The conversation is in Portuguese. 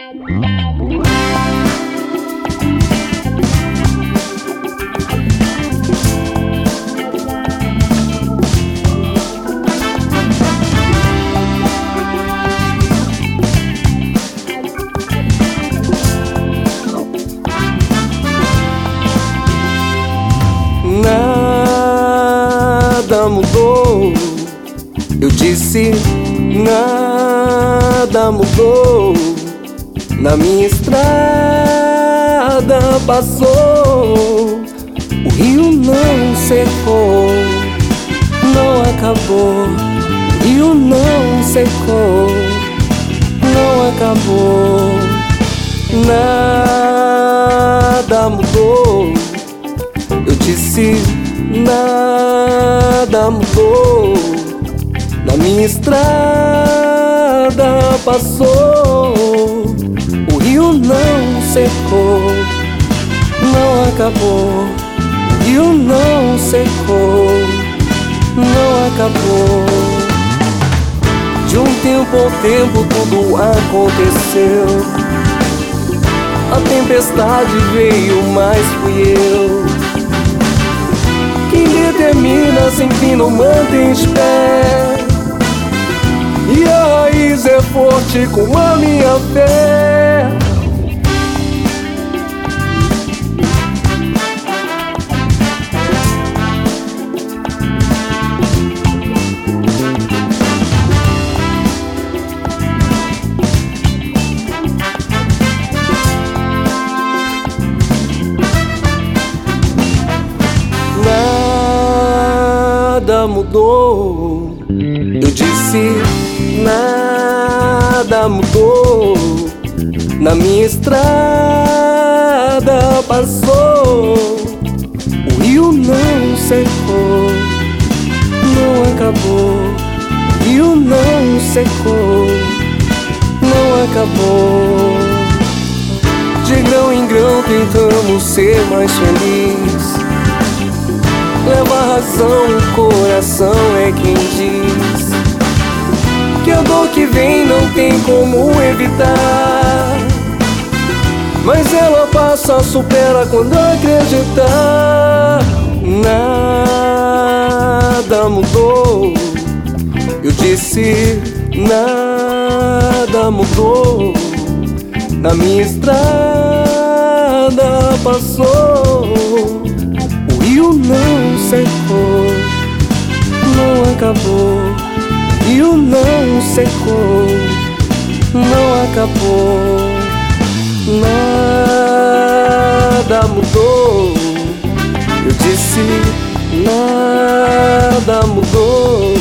Nada mudou, eu disse, nada mudou. Na minha estrada passou, o rio não secou, não acabou. O rio não secou, não acabou. Nada mudou, eu disse, nada mudou. Na minha estrada passou, o rio não secou, não acabou. O rio não secou, não acabou. De um tempo ao tempo tudo aconteceu. A tempestade veio, mas fui eu. Quem determina sem fim não mantém de pé, e a raiz é forte como a minha fé. Nada mudou, eu disse, nada mudou. Na minha estrada passou, o rio não secou, não acabou. O rio não secou, não acabou. De grão em grão tentamos ser mais felizes. Leva a razão, o coração é quem diz que a dor que vem não tem como evitar, mas ela passa, supera quando acreditar. Nada mudou, eu disse, nada mudou. Na minha estrada passou, o rio não secou, não acabou. O rio não secou, não acabou. Nada mudou, eu disse, nada mudou.